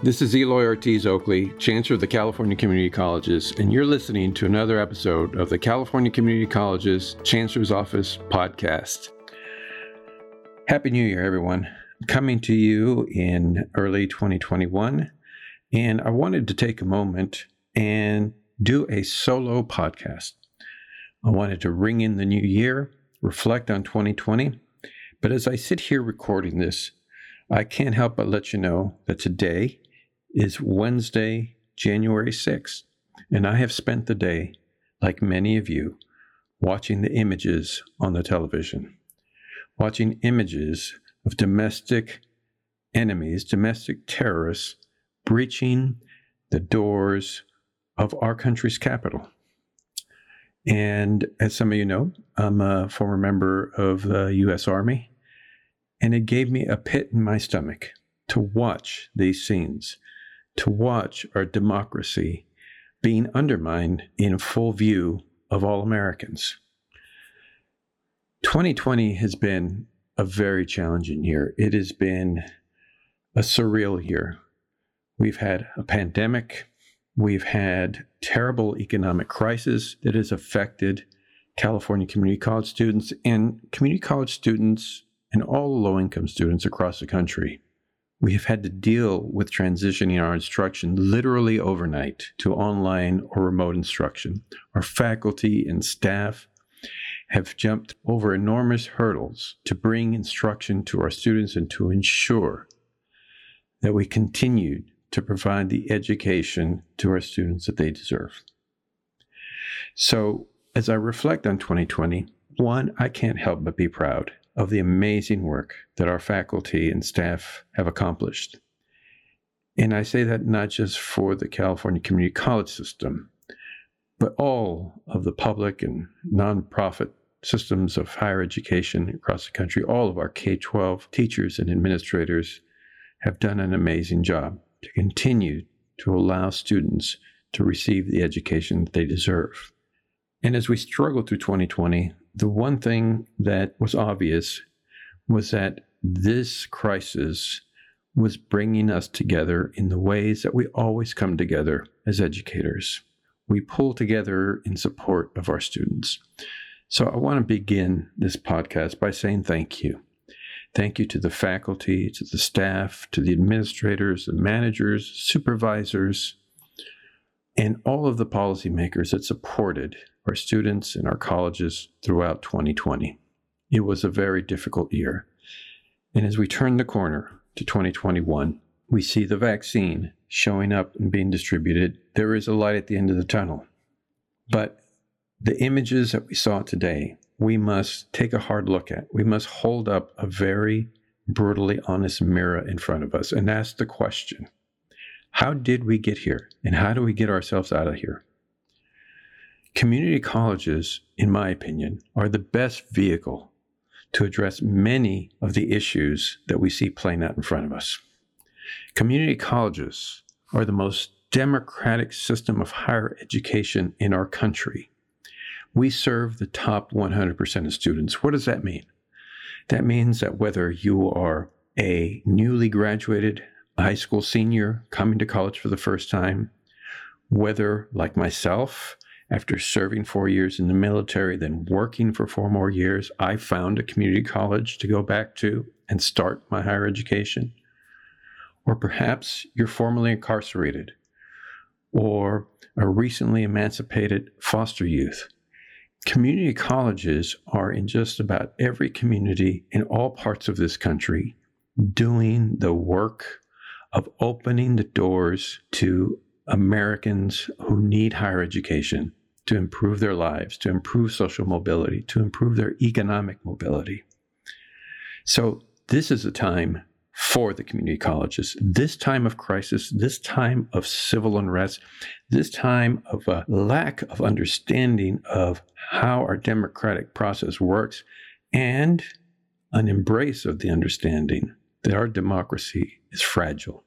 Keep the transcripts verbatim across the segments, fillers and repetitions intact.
This is Eloy Ortiz Oakley, Chancellor of the California Community Colleges, and you're listening to another episode of the California Community Colleges Chancellor's Office podcast. Happy New Year, everyone. Coming to you in early twenty twenty-one, and I wanted to take a moment and do a solo podcast. I wanted to ring in the new year, reflect on twenty twenty, but as I sit here recording this, I can't help but let you know that today is Wednesday, January sixth, and I have spent the day, like many of you, watching the images on the television, watching images of domestic enemies, domestic terrorists, breaching the doors of our country's capital. And as some of you know, I'm a former member of the U S Army, and it gave me a pit in my stomach to watch these scenes, to watch our democracy being undermined in full view of all Americans. twenty twenty has been a very challenging year. It has been a surreal year. We've had a pandemic. We've had terrible economic crisis that has affected California community college students and community college students and all low-income students across the country. We have had to deal with transitioning our instruction literally overnight to online or remote instruction. Our faculty and staff have jumped over enormous hurdles to bring instruction to our students and to ensure that we continue to provide the education to our students that they deserve. So, as I reflect on twenty twenty, one, I can't help but be proud of the amazing work that our faculty and staff have accomplished. And I say that not just for the California Community College system, but all of the public and nonprofit systems of higher education across the country. All of our K twelve teachers and administrators have done an amazing job to continue to allow students to receive the education that they deserve. And as we struggle through twenty twenty, the one thing that was obvious was that this crisis was bringing us together in the ways that we always come together as educators. We pull together in support of our students. So I want to begin this podcast by saying thank you. Thank you to the faculty, to the staff, to the administrators, the managers, supervisors, and all of the policymakers that supported our students and our colleges throughout twenty twenty. It was a very difficult year. And as we turn the corner to twenty twenty-one, we see the vaccine showing up and being distributed. There is a light at the end of the tunnel. But the images that we saw today, we must take a hard look at. We must hold up a very brutally honest mirror in front of us and ask the question, how did we get here? And how do we get ourselves out of here? Community colleges, in my opinion, are the best vehicle to address many of the issues that we see playing out in front of us. Community colleges are the most democratic system of higher education in our country. We serve the top one hundred percent of students. What does that mean? That means that whether you are a newly graduated high school senior coming to college for the first time, whether, like myself, after serving four years in the military, then working for four more years, I found a community college to go back to and start my higher education. Or perhaps you're formerly incarcerated or a recently emancipated foster youth. Community colleges are in just about every community in all parts of this country doing the work of opening the doors to Americans who need higher education to improve their lives, to improve social mobility, to improve their economic mobility. So this is a time for the community colleges. This time of crisis, this time of civil unrest, this time of a lack of understanding of how our democratic process works, and an embrace of the understanding that our democracy is fragile.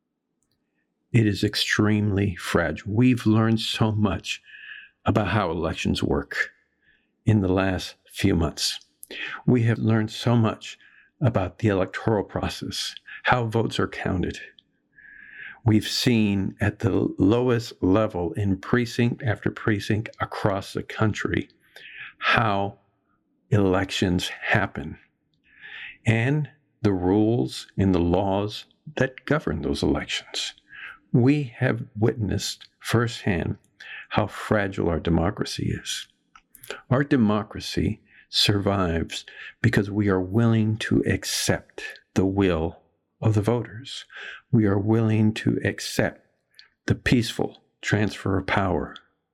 It is extremely fragile. We've learned so much about how elections work in the last few months. We have learned so much about the electoral process, how votes are counted. We've seen at the lowest level in precinct after precinct across the country how elections happen and the rules and the laws that govern those elections. We have witnessed firsthand how fragile our democracy is. Our democracy survives because we are willing to accept the will of the voters. We are willing to accept the peaceful transfer of power.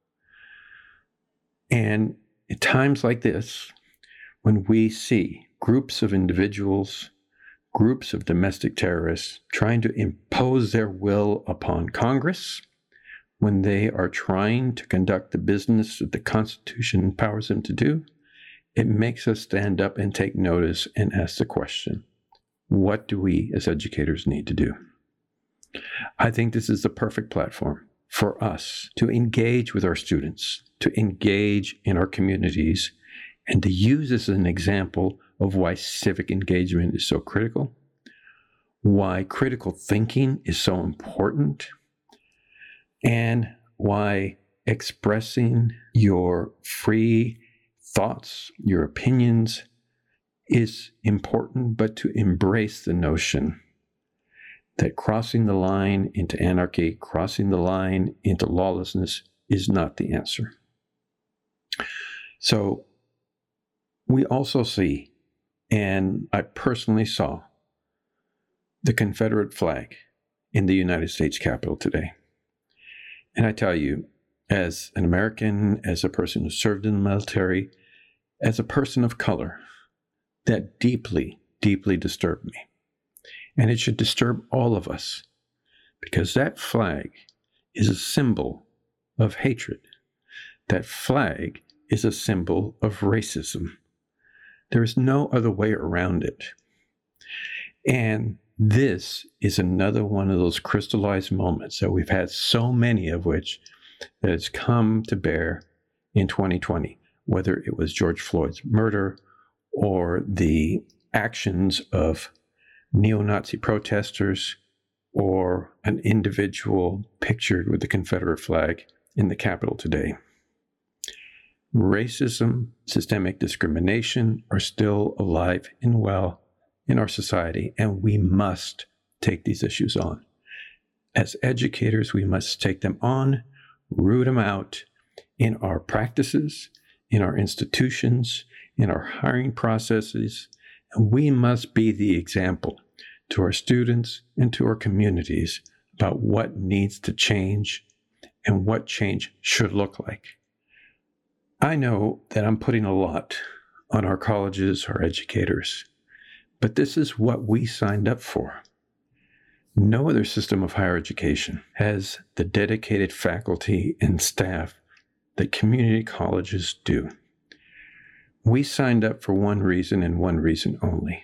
And at times like this, when we see groups of individuals, groups of domestic terrorists trying to impose their will upon Congress, when they are trying to conduct the business that the Constitution empowers them to do, it makes us stand up and take notice and ask the question, what do we as educators need to do? I think this is the perfect platform for us to engage with our students, to engage in our communities, and to use this as an example of why civic engagement is so critical, why critical thinking is so important, and why expressing your free thoughts, your opinions, is important, but to embrace the notion that crossing the line into anarchy, crossing the line into lawlessness is not the answer. So we also see, and I personally saw, the Confederate flag in the United States Capitol today. And I tell you, as an American, as a person who served in the military, as a person of color, that deeply, deeply disturbed me. And it should disturb all of us, because that flag is a symbol of hatred. That flag is a symbol of racism. There is no other way around it. And this is another one of those crystallized moments that we've had so many of which that has come to bear in twenty twenty, whether it was George Floyd's murder or the actions of neo-Nazi protesters or an individual pictured with the Confederate flag in the Capitol today. Racism, systemic discrimination are still alive and well in our society, and we must take these issues on. As educators, we must take them on, root them out in our practices, in our institutions, in our hiring processes, and we must be the example to our students and to our communities about what needs to change and what change should look like. I know that I'm putting a lot on our colleges, our educators, but this is what we signed up for. No other system of higher education has the dedicated faculty and staff that community colleges do. We signed up for one reason and one reason only: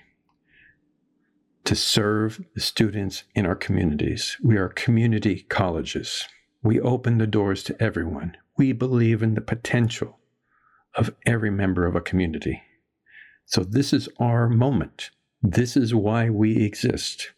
to serve the students in our communities. We are community colleges. We open the doors to everyone. We believe in the potential of every member of a community. So this is our moment. This is why we exist.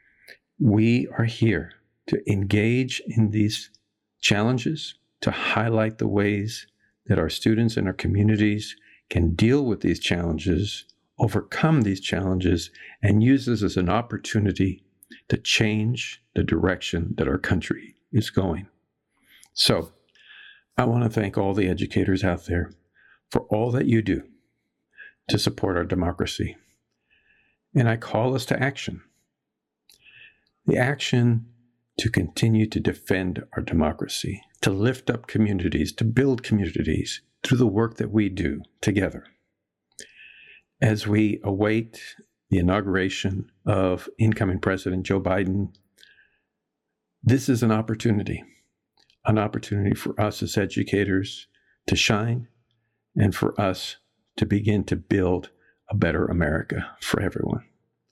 We are here to engage in these challenges, to highlight the ways that our students and our communities can deal with these challenges, overcome these challenges, and use this as an opportunity to change the direction that our country is going. So I want to thank all the educators out there for all that you do to support our democracy. And I call us to action. The action to continue to defend our democracy, to lift up communities, to build communities through the work that we do together. As we await the inauguration of incoming President Joe Biden, this is an opportunity, an opportunity for us as educators to shine and for us to begin to build a better America for everyone.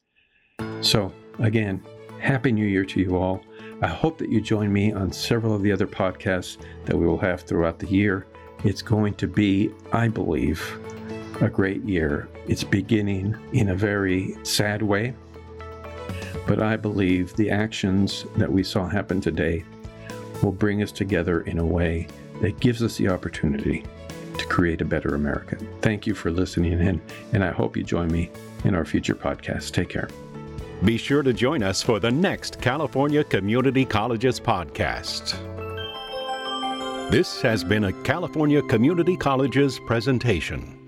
So again, Happy New Year to you all. I hope that you join me on several of the other podcasts that we will have throughout the year. It's going to be, I believe, a great year. It's beginning in a very sad way, But I believe the actions that we saw happen today will bring us together in a way that gives us the opportunity to create a better America. Thank you for listening in, and I hope you join me in our future podcasts. Take care. Be sure to join us for the next California Community Colleges podcast. This has been a California Community Colleges presentation.